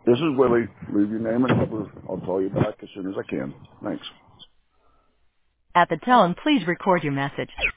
This is Willie. Leave your name and number. I'll call you back as soon as I can. Thanks. At the tone, please record your message.